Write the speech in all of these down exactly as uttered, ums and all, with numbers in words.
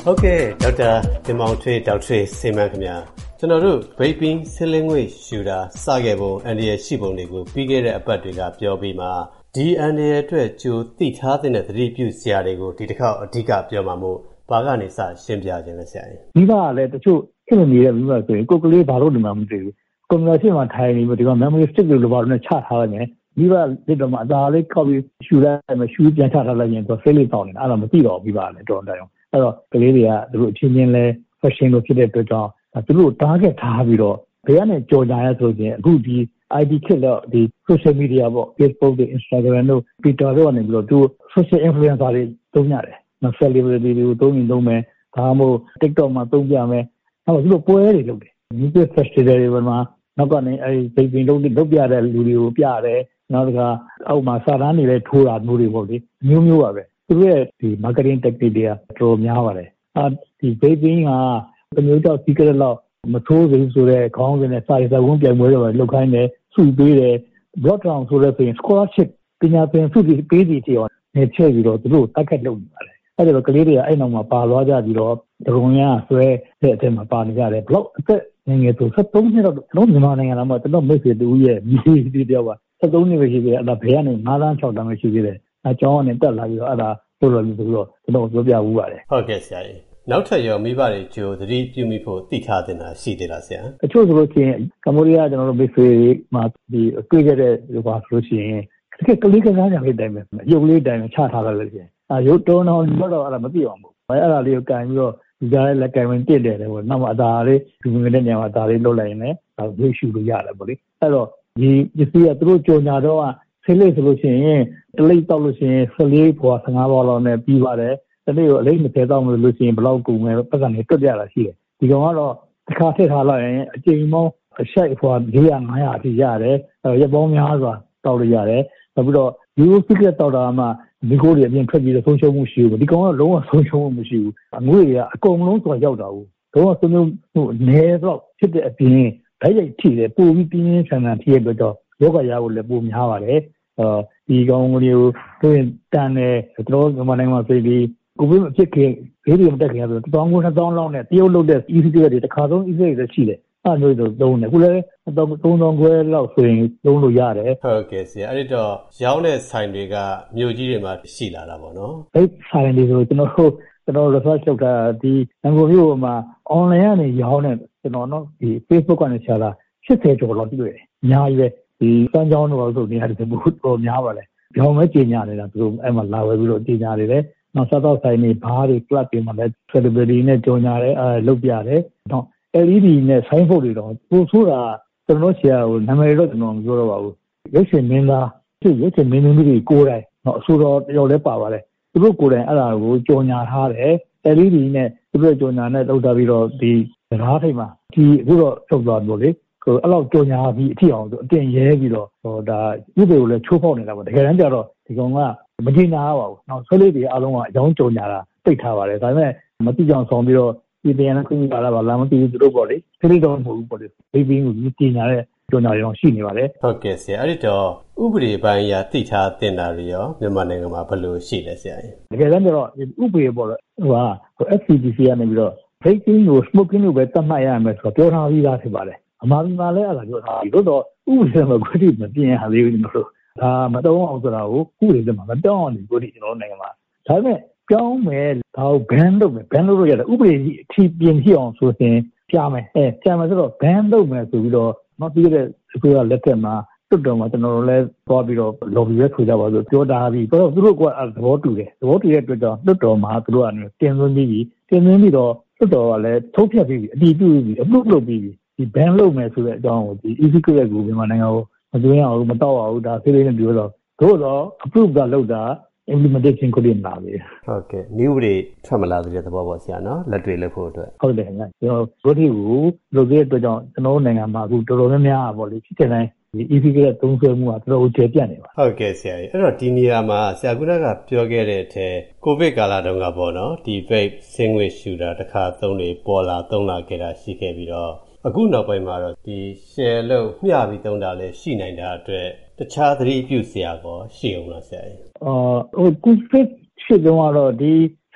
ဟုတ်ကဲ့ဒေါက်တာတင်မောင်ထွေးဒေါက်ထွေးစေမန်းခင်ဗျာကျွန်တော်တို့ vaping ဆင်းလင်းငွေရှူတာစခဲ့ပုံအန်ဒီရရှိပုံတွေကိုပြီးခဲ့တဲ့အပတ်တွေကပြောပြီးမှဒီအန်ဒီရအတွက်ကြိုသိထားတဲ့သတိပြုစရာတွေကိုဒီတစ်ခေါက်အဓိကပြောမှာမို့ဘာကနေစရှင်းပြခြင်းလဲဆရာကြီးမိဘကလည်းတချို့ခင်မနေတဲ့မိဘဆိုရင်ကိုယ်ကလေးဘာလို့ဒီမှာမသိဘူးကွန်ပျူတာရှင်းမှာထိုင်နေပြီးဒီမှာ memory stick လို့ဘာလို့လဲချထားရတယ်မိဘလက်တော့မှအသာလေးကောက်ပြီးရှူလိုက်မှရှူပြန်ချထားလိုက်ရင်တော့ဆေးလေးတောင်းနေတာအဲ့ဒါမသိတော့မိဘလည်းတော်တယ်အောင်အဲ့တော့ကလေးတွေကသူတို့အချင်းချင်းလဲ fashion လို့ဖြစ်တဲ့အတွက်ကြောင့်သူတို့ target ထားပြီးတော့ဘယ်ကနေကြော်ညာရဆိုရင်အခုဒီ I D ခက်တော့ဒီ social media ပေါ့ Facebook တွေ Instagram တို့ Twitter တို့ကနေပြီးတော့သူ social influencer တွေသုံးရတယ်နော် celebrity တွေကိုသုံးရင်သုံးမယ်ဒါမှမဟုတ် TikTok မှာသုံးပြမယ်အဲ့တော့သူတို့ပွဲတွေလုပ်တယ် music festival တွေမှာနောက်ကနေအဲဒီ vaping လုပ်လုပ်ပြတဲ့လူတွေကိုပြရတယ်နောက်တစ်ခါအောက်မှာစာတန်းတွေလည်းထိုးတာမျိုးတွေပေါ့လေမျိုးမျိုးပါပဲသူတို့ရဲ့ဒီ marketing technique တွေကတော်များပါတယ်အဲဒီ vaping ကမျိုးတော့ secret လောက်မထိုးဘူးဆိုတဲ့ခေါင်းစဉ်နဲ့စာရေးစာဝင်ပြိုင်ပွဲတွေလောက်ခိုင်းတယ်စုပေးတယ် block down ဆိုတဲ့ဆိုရင် scholarship ပညာသင်စုတွေပေးစီတီအောင်နေချဲ့ပြီးတော့သူတို့တက်ခတ်လုပ်နေပါတယ်အဲ့ဒါကလေးတွေကအဲ့နောက်မှာပါသွားကြပြီးတော့ဒရုံရဆွဲတဲ့အထက်မှာပါနေကြတယ် block အသက်ငယ်ငယ်ဆိုဆက်သုံးနှစ်တော့ကျွန်တော်မြန်မာနိုင်ငံမှာကျွန်တော်မိတ်ဆွေတူရဲ့မြေတီတယောက်ကဆက်သုံးနှစ်ပဲရှိသေးတယ်အဲ့ဒါဘယ်ကနေငါးတန်းခြောက်တန်းပဲရှိသေးတယ်အကြောင်းကနေတက်လာပြီးတော့အဲ့ဒါပို့လို့ပြီးဆိုတော့ကျွန်တော်ပြောပြဦးပါတယ်ဟုတ်ကဲ့ဆရာကြီးနောက်ထပ်ရောမိဘတွေကြိုသတိပြုမိဖို့သိထားတင်တာရှိသေးလားဆရာအချို့ဆိုလို့ရှိရင်ကမ္ဘောဒီးယားကျွန်တော်တို့မိတ်ဆွေမှာဒီတွေ့ခဲ့တဲ့ဟိုပါဆိုလို့ရှိရင်တကယ်ကလေးကစားကြလေးတိုင်းပဲရုပ်လေးတိုင်းချထားလိုက်လို့ရှိရင်အဲရုပ်တော်တော်တော့အဲ့ဒါမသိအောင်ဘူးအဲ့ဒါလေးကိုကန်ပြီးတော့ဒီကြားရဲ့လက်ကင်ဝင်တစ်တယ်လေပေါ့နောက်မှအသာလေးဒီငွေတဲ့နေရာမှာအသာလေးလုတ်လိုက်ရင်လည်းရုပ်ရှူလို့ရတယ်ပေါ့လေအဲ့တော့ဒီပစ္စည်းကသူတို့ကြော်ညာတော့ဆေးလေးဆိုလို့ရှိရင်တလိပ်တောက်လို့ရှိရင်ဆယ်လေးဖွာဆယ်ငါးဘောလောက်နဲ့ပြီးပါတယ်တနေ့ကိုအလေး၂၀တောက်လို့လို့ရှိရင်ဘယ်လောက်ကုန်မယ်ပတ်စံတွေတွက်ပြတာရှိတယ်ဒီကောင်ကတော့တစ်ခါထည့်ထားလိုက်ရင်အချိန်ပေါင်းအရှိုက်ဖွာ၄ရာ၅ရာအထိရတယ်အဲရက်ပေါင်းများစွာတောက်လို့ရတယ်နောက်ပြီးတော့ဒီလိုစိတ်ကတောက်တာမှဒီကိုယ်တွေအပြင်ထွက်ပြီးတော့ဆုံးရှုံးမှုရှိဘူးဒီကောင်ကလုံးဝဆုံးရှုံးမှုမရှိဘူးအငွေတွေကအကုန်လုံးဆိုရောက်တာဘူးတော့ဆုံးရှုံးမှုနည်းတော့ဖြစ်တဲ့အပြင်ဓာတ်ရိုက်ထိတယ်ပိုပြီးပြင်းပြင်းထန်ထန်ထိရတဲ့တော့ယောဂရာကိုလည်းပိုများပါတယ်အဲဒီကောင်တွေကိုသူရင်တန်တယ်ကျွန်တော်မြန်မာနိုင်ငံမှာဆိုပြီးကိုဗစ်မဖြစ်ခင်ဘေးတွေမတက်ခင်ဆိုတော့တစ်သောင်းကိုနှစ်သောင်းလောက်နဲ့တရုတ်လုပ်တဲ့ E C T တွေတစ်ခါဆုံး E C T တွေရှိတယ်အဲ့လိုဆိုသုံးတယ်ခုလည်းသုံးသောင်းခွဲလောက်ဆိုရင်သုံးလို့ရတယ်ဟုတ်ကဲ့ဆရာအဲ့ဒီတော့ရောင်းတဲ့ဆိုင်တွေကမြို့ကြီးတွေမှာရှိလာတာပေါ့နော်အဲ့ဆိုင်တွေဆိုကျွန်တော်တို့ကျွန်တော် research လုပ်တာဒီရန်ကုန်မြို့မှာ online ကနေရောင်းတဲ့ကျွန်တော်နော်ဒီ Facebook ကနေရှာတာ၈၀ကျော်လောက်တွေ့တယ်အများကြီးပဲဒီစမ်းကြောင်းတို့ဆိုနေရာတွေပို့များပါလေရောင်းမဲ့ကြီးညာနေတာသူတို့အဲ့မှာလာဝယ်ပြီးတော့ကြီးညာနေတယ်နောက်စားတော့ဆိုင်တွေဘားတွေ club တွေမှာလည်း celebrity နဲ့ကြော်ညာတယ်အဲလုပ်ပြတယ်တော့ L E D နဲ့ sign board တွေတော့ပို့ဆိုတာကျွန်တော်ဆရာကိုနာမည်တော့ကျွန်တော်မပြောတော့ပါဘူးရုပ်ရှင်မင်းသားသူရုပ်ရှင်မင်းသမီးတွေကိုယ်တိုင်တော့အဆိုတော်တယောက်လည်းပါပါတယ်သူတို့ကိုယ်တိုင်အဲ့ဒါကိုကြော်ညာထားတယ် L E D နဲ့သူတို့ကြော်ညာနဲ့လုပ်တာပြီးတော့ဒီရားထိပ်မှာဒီအခုတော့ထုတ်သွားလို့လေဟိုအဲ့လောက်ကြော်ညာပြီးအထီအောင်ဆိုအတင်ရဲပြီးတော့ဟိုဒါဥပဒေကိုလည်းချိုးဖောက်နေတာပေါ့တကယ်တမ်းကျတော့ဒီကောင်ကမကျင်နာပါဘူးနောက်ဆွဲလေးတွေအားလုံးကအကြောင်းကြော်ညာတာပိတ်ထားပါတယ်ဒါပေမဲ့မတိကြောင်ဆောင်ပြီးတော့ဒီတရားနဲ့ခွင့်ပြုလာတာပါလားမသိဘူးသူတို့ပေါ့လေဖိလိတော့မဟုတ်ဘူးပေါ့လေဘေးဘင်းကိုကျင်ညာတဲ့ကြော်ညာရောရှိနေပါတယ်ဟုတ်ကဲ့ဆရာအဲ့ဒီတော့ဥပဒေပိုင်းအရသိထားတင်တာတွေရောမြန်မာနိုင်ငံမှာဘယ်လိုရှိလဲဆရာတကယ်တမ်းကျတော့ဥပဒေပေါ့လေဟိုဟာ F C D C ကနေပြီးတော့ vaping ကို smoking ကိုပဲသတ်မှတ်ရမယ်ဆိုတော့ပြောထားပြီးသားဖြစ်ပါတယ်အမှားပြီးမှလည်းအဲ့ဒါပြောထားပြီးတော့ဥပဒေမှာခွင့်ပြုမပြင်ရသေးဘူးကျွန်တော်တို့ဒါမတောင်းအောင်ဆိုတာကိုဥပဒေမှာမတောင်းအောင်ဒီကိုဒီကျွန်တော်နိုင်ငံမှာဒါပေမဲ့ပြောင်းမယ်ဒါကို ban လုပ်မယ် ban လုပ်လို့ရတယ်ဥပဒေကြီးအထီးပြင်ဖြစ်အောင်ဆိုရင်ကြားမယ်အဲကြားမယ်ဆိုတော့ ban လုပ်မယ်ဆိုပြီးတော့နောက်ပြီးတဲ့အခုကလက်ထက်မှာတွတ်တော်မှာကျွန်တော်တို့လည်းသွားပြီးတော့ lobby ပဲထွေကြပါဆိုပြောတာပြီးတော့သူတို့ကသဘောတူတယ်သဘောတူတဲ့အတွက်ကြောင့်တွတ်တော်မှာသူတို့ကတင်သွင်းပြီးပြီတင်သွင်းပြီးတော့တွတ်တော်ကလည်းထုတ်ဖြတ်ပြီးပြီအတည်ပြုပြီး approve လုပ်ပြီးပြီဒီ ban လုပ်မယ်ဆိုတဲ့အကြောင်းကိုဒီ e-cigarette ကိုမြန်မာနိုင်ငံကိုမသွင်းအောင်မတော့အောင်ဒါဆေးလေးနဲ့ပြောတော့တို့တော့ approve ကလုပ်တာ implementation ကိုပြင်လာပြီဟုတ်ကဲ့ new တွေထွက်မလာသေးတဲ့သဘောပေါ့ဆရာနော်လက်တွေလုပ်ဖို့အတွက်ဟုတ်တယ်ခင်ဗျကျွန်တော်တို့ဒီကိုလုပ်တဲ့အတွက်ကြောင့်ကျွန်တော်နိုင်ငံမှာအခုတော်တော်များများပေါ့လေဖြစ်တဲ့တိုင်းဒီ e-cigarette သုံးစွဲမှုကတော်တော်ကျေပြတ်နေပါဟုတ်ကဲ့ဆရာကြီးအဲ့တော့ဒီနေရာမှာဆရာကုရကပြောခဲ့တဲ့အထက်ကိုဗစ်ကာလတုန်းကပေါ့နော်ဒီ vape ဆင်းငွေရှူတာတစ်ခါသုံးနေပေါ်လာသုံးလာခဲ့တာရှိခဲ့ပြီးတော့အခုနောက်ပိုင်းမှာတော့ဒီ share လို့မျှပြီးသုံးတာလည်းရှိနိုင်တာအတွက်တခြားသတိပြုစရာကောရှိအောင်လားဆရာကြီးအော်ဟိုကိုဗစ်ဖြစ်တော့ဒီ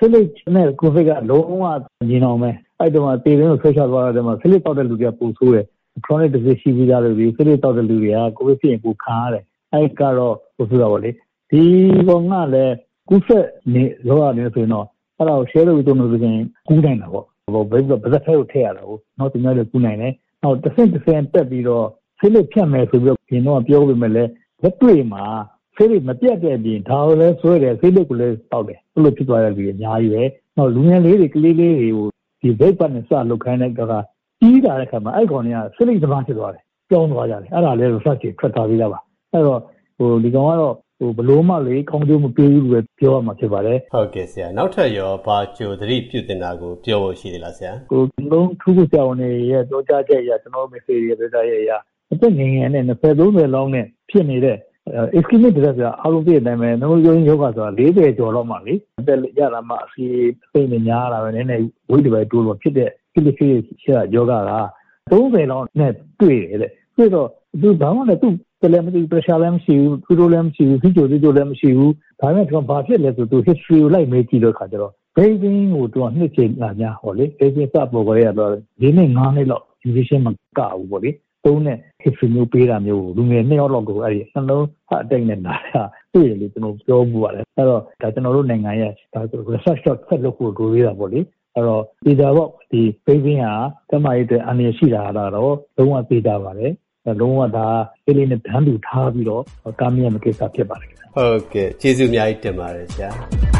ဆေးလိပ်နဲ့ကိုဗစ်ကလုံးဝညီအောင်ပဲအဲ့တော့တေးရင်းကိုဆွဲချသွားတယ်မှာဆေးလိပ်တောက်တဲ့လူတွေကပူဆိုးတယ် chronic disease ရှိပြီးသားတွေဆေးလိပ်တောက်တဲ့လူတွေကကိုဗစ်ဖြစ်ရင်ပူခါရတယ်အဲ့ကတော့ပူဆိုးတာပေါ့လေဒီကောင်ကလည်းကူးဆက်နေလောရတယ်ဆိုရင်တော့အဲ့ဒါကို share လုပ်ပြီးတော့လို့ဆိုရင်ကူးနိုင်တာပေါ့ဟိုဘယ်လိုပါသက်ထဲကိုထည့်ရတာကိုနောက်တင်ရလို့ကူးနိုင်တယ်နောက်တစ်ဆင့်တစ်ဆင့်တက်ပြီးတော့ဆေးလိပ်ဖြတ်မယ်ဆိုပြီးတော့ဒီတော့ပြောပေးမယ်လေလက်တွေ့မှာဆေးလိပ်မပြတ်တဲ့အပြင်ဒါကိုလည်းဆွဲတယ်ဆေးလိပ်ကိုလည်းတောက်တယ်ဘယ်လိုဖြစ်သွားရလဲအများကြီးပဲနောက်လူငယ်လေးတွေကလေးလေးတွေကိုဒီဘိတ်ပတ်နဲ့စလုတ်ခိုင်းတဲ့ကကြီးတာတဲ့ခါမှာအဲ့ကောင်တွေကဆေးလိပ်သမားဖြစ်သွားတယ်ကြောင်းသွားကြတယ်အဲ့ဒါလည်း research ထွက်ထားပြီးသားပါအဲ့တော့ဟိုဒီကောင်ကတော့ဟိုဘလို့မှလေကောင်းကျိုးမပေးဘူးလို့ပြောရမှာဖြစ်ပါတယ်ဟုတ်ကဲ့ဆရာနောက်ထပ်ရောဘာကြိုသတိပြုတင်တာကိုပြောဖို့ရှိသေးလားဆရာဟိုလုံးထူးထူးဆရာဝန်တွေရဲ့ပြောကြားချက်အရကျွန်တော် message တွေပြောကြားရရအသက်ငယ်ငယ်နဲ့နှစ်ဆယ်သုံးဆယ်လောက်နဲ့ဖြစ်နေတဲ့ischemic disease ကအားလုံးသိတဲ့အတိုင်းပဲနှလုံးရောဂါဆိုတာလေးဆယ်ကျော်လောက်မှလေအသက်ရလာမှအစီအစိမ့်နဲ့များလာပဲနည်းနည်းဝိတ်တွေပဲတိုးလို့ဖြစ်တဲ့ ischemic ရှိတဲ့ယောဂကသုံးဆယ်လောက်နဲ့တွေ့တယ်တဲ့ပြီးတော့သူဘာမှလည်းသူ့တလည်းမသိ pressure လည်းမရှိဘူးသူတို့လည်းမရှိဘူးဖိချိုဖိချိုလည်းမရှိဘူးဒါပေမဲ့သူကဘာဖြစ်လဲဆိုသူ history ကိုလိုက်မေးကြည့်တော့ခါကျတော့ baby ကိုသူကနှစ်ချိန်လာများဟောလေ baby စပေါ်ကြရတော့ဒီနေ့ငါးနှစ်လောက် duration မကဘူးပေါ့လေသုံးနဲ့ history မျိုးပေးတာမျိုးလူငယ်နှစ်ယောက်လောက်ကိုအဲ့ဒီနှလုံးအတိတ်နဲ့နာတာတွေ့ရလို့ကျွန်တော်ပြောမှုပါတယ်အဲ့တော့ဒါကျွန်တော်တို့နိုင်ငံရဲ့ဒါ research ဆက်လုပ်ဖို့လိုသေးတာပေါ့လေအဲ့တော့ဒီဒါပေါ့ဒီ baby ဟာတမရတဲ့အန္တရာယ်ရှိတာကတော့လုံးဝသိကြပါတယ်လုံးဝဒါအေးလေးနဲ့တန်းတူထားပြီးတော့ကာမီးရမကိစ္စဖြစ်ပါတယ်ဟုတ်ကဲ့ကျေးဇူးအများကြီးတင်ပါတယ်ဆရာ